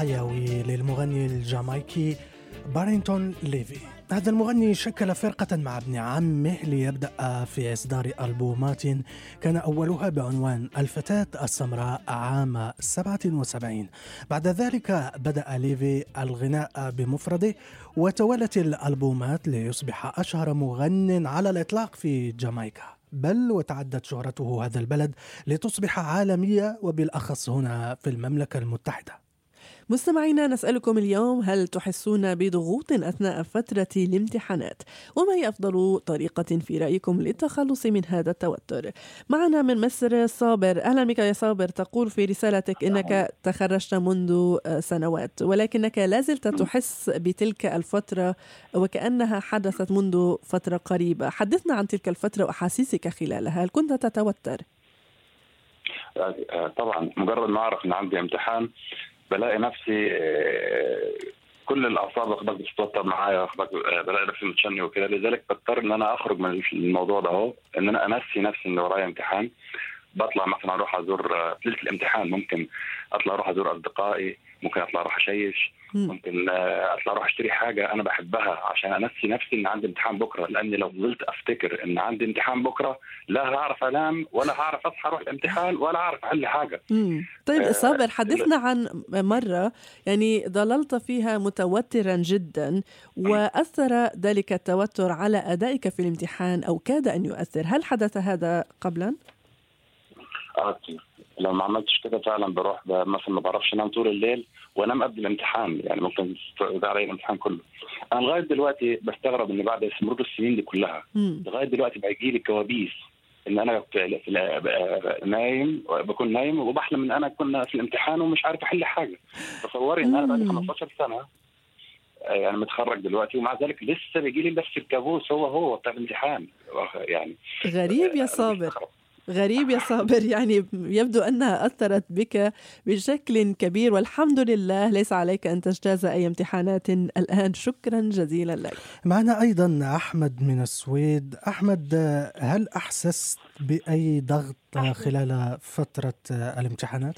حيوي للمغني الجامايكي بارينغتون ليفي. هذا المغني شكل فرقة مع ابن عمه ليبدأ في إصدار ألبومات كان أولها بعنوان الفتاة السمراء عام سبعة وسبعين. بعد ذلك بدأ ليفي الغناء بمفرده، وتوالت الألبومات ليصبح أشهر مغن على الإطلاق في جامايكا، بل وتعدت شهرته هذا البلد لتصبح عالمية، وبالأخص هنا في المملكة المتحدة.
مستمعينا، نسألكم اليوم: هل تحسون بضغوط أثناء فترة الامتحانات؟ وما هي أفضل طريقة في رأيكم للتخلص من هذا التوتر؟ معنا من مصر صابر. أهلا بك يا صابر. تقول في رسالتك إنك تخرجت منذ سنوات، ولكنك لازلت تحس بتلك الفترة وكأنها حدثت منذ فترة قريبة. حدثنا عن تلك الفترة وأحاسيسك خلالها. هل كنت تتوتر؟
طبعا، مجرد ما أعرف أن عندي امتحان بلاقي نفسي كل الاعصاب اخبط بتتوتر معايا، بلاقي نفسي متشنج وكده. لذلك بضطر ان انا اخرج من الموضوع ده اهو، ان انا انسي نفسي ان ورايا امتحان. بطلع مثلا اروح ازور ليله الامتحان، ممكن اطلع اروح ازور اصدقائي، ممكن اطلع اروح اشيش، ممكن اطلع اروح اشتري حاجه انا بحبها عشان انسي نفسي ان عندي امتحان بكره. لاني لو فضلت افتكر ان عندي امتحان بكره لا هعرف انام ولا هعرف اصحى اروح الامتحان ولا هعرف احل حاجه.
مم. طيب آه صابر، حدثنا عن مره يعني ظللت فيها متوترا جدا واثر ذلك التوتر على ادائك في الامتحان او كاد ان يؤثر. هل حدث هذا قبلا؟
اه كتير. لو ما عملتش كده فعلا بروح مثلا ما بعرفش انام طول الليل وانام قبل الامتحان، يعني ممكن يضيع علي الامتحان كله. انا لغايه دلوقتي بستغرب ان بعد مرور السنين دي كلها لغايه دلوقتي بيجي لي كوابيس ان انا نايم، بكون نايم وبحلم ان انا كنا في الامتحان ومش عارف احل حاجه. تصوري ان انا بقالي خمستاشر سنه يعني متخرج دلوقتي ومع ذلك لسه بيجي لي نفس الكابوس هو هو بتاع الامتحان. يعني
غريب يا صابر، غريب يا صابر. يعني يبدو أنها أثرت بك بشكل كبير، والحمد لله ليس عليك أن تجتاز أي امتحانات الآن. شكرا جزيلا لك.
معنا أيضا أحمد من السويد. أحمد، هل أحسست بأي ضغط خلال فترة الامتحانات؟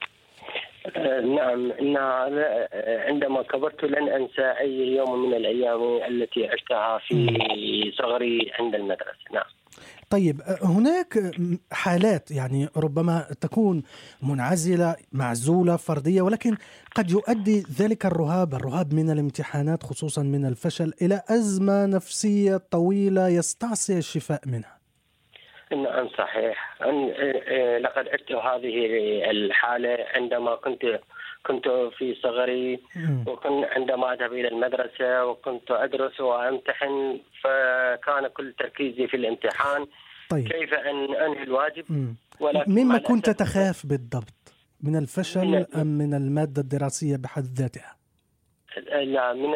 نعم، إن عندما كبرت لن أنسى أي يوم من الأيام التي عشتها في صغري عند المدرسة. نعم.
طيب، هناك حالات يعني ربما تكون منعزلة معزولة فردية، ولكن قد يؤدي ذلك الرهاب الرهاب من الامتحانات خصوصا من الفشل إلى أزمة نفسية طويلة يستعصي الشفاء منها.
نعم صحيح. لقد عشت هذه الحالة عندما كنت كنت في صغري، وكنت عندما أذهب إلى المدرسة وكنت أدرس وأمتحن، فكان كل تركيزي في الامتحان. طيب. كيف أن أنهي الواجب.
مما كنت تخاف بالضبط، من الفشل من أم من المادة الدراسية بحد ذاتها؟
لا، من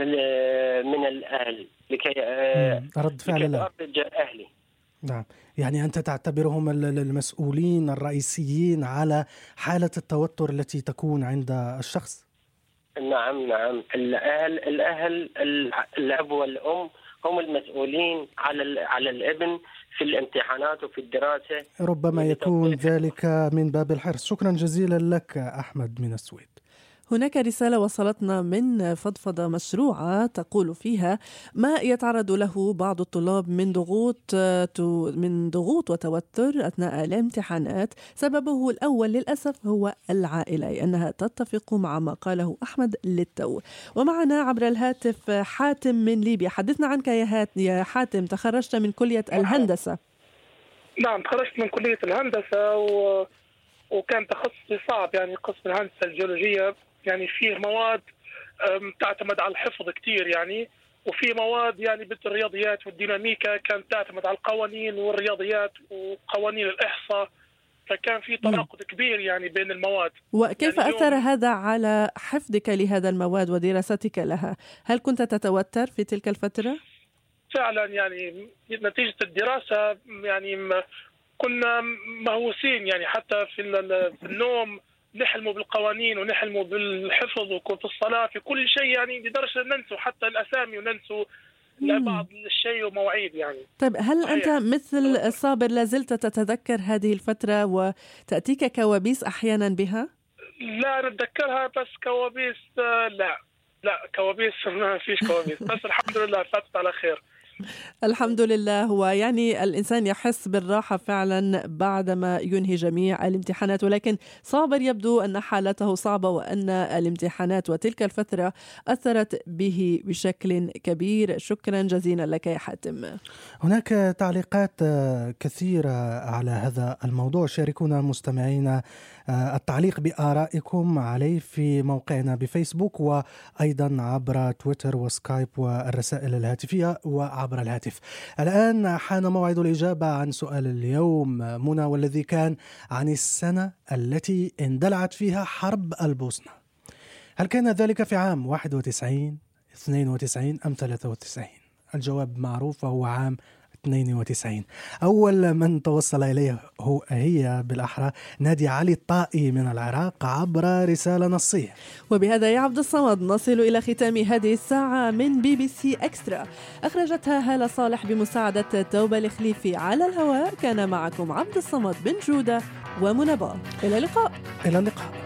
من الأهل، لكي
رد فعل
أرجع أهلي.
نعم، يعني أنت تعتبرهم المسؤولين الرئيسيين على حالة التوتر التي تكون عند الشخص؟
نعم نعم، الأهل الأهل الأب والأم هم المسؤولين على على الابن في الامتحانات وفي الدراسة.
ربما يكون ذلك من باب الحرص. شكرا جزيلا لك أحمد من السويد.
هناك رسالة وصلتنا من فضفضة مشروعة تقول فيها: ما يتعرض له بعض الطلاب من ضغوط من ضغوط وتوتر أثناء الامتحانات، سببه الأول للأسف هو العائلة، لأنها تتفق مع ما قاله أحمد للتو. ومعنا عبر الهاتف حاتم من ليبيا. حدثنا عنك يا يا حاتم. تخرجت من كلية الهندسة.
نعم، تخرجت من كلية الهندسة و... وكان تخصصي صعب، يعني قسم الهندسة الجيولوجية، يعني فيه مواد تعتمد على الحفظ كتير يعني، وفي مواد يعني بالرياضيات والديناميكا كانت تعتمد على القوانين والرياضيات وقوانين الإحصاء، فكان في تناقض كبير يعني بين المواد.
وكيف يعني أثر هذا على حفظك لهذا المواد ودراستك لها؟ هل كنت تتوتر في تلك الفترة؟
فعلا، يعني نتيجة الدراسة يعني كنا مهووسين، يعني حتى في النوم نحلموا بالقوانين ونحلموا بالحفظ وكون في الصلاة في كل شيء، يعني لدرجة ننسوا حتى الأسامي وننسوا بعض الشيء ومواعيد يعني.
طيب، هل صحيح. أنت مثل الصابر لازلت تتذكر هذه الفترة وتأتيك كوابيس أحيانا بها؟
لا نتذكرها بس كوابيس لا لا كوابيس ما فيش كوابيس، بس الحمد لله فاتت على خير.
الحمد لله. هو يعني الإنسان يحس بالراحة فعلا بعدما ينهي جميع الامتحانات، ولكن صابر يبدو أن حالته صعبة وأن الامتحانات وتلك الفترة أثرت به بشكل كبير. شكرا جزيلا لك يا حاتم.
هناك تعليقات كثيرة على هذا الموضوع، شاركونا مستمعينا التعليق بآرائكم عليه في موقعنا بفيسبوك وأيضا عبر تويتر وسكايب والرسائل الهاتفية وعبر الهاتف. الآن حان موعد الإجابة عن سؤال اليوم منى، والذي كان عن السنة التي اندلعت فيها حرب البوسنة. هل كان ذلك في عام واحد وتسعين اثنين وتسعين أم ثلاثة وتسعين؟ الجواب معروف وهو عام اثنين وتسعين. أول من توصل إليه هو هي بالأحرى نادي علي الطائي من العراق عبر رسالة نصية.
وبهذا يا عبد الصمد نصل إلى ختام هذه الساعة من بي بي سي إكسترا، أخرجتها هالة صالح بمساعدة توبة الخليفي. على الهواء كان معكم عبد الصمد بن جودة ومنى با. إلى اللقاء.
إلى اللقاء.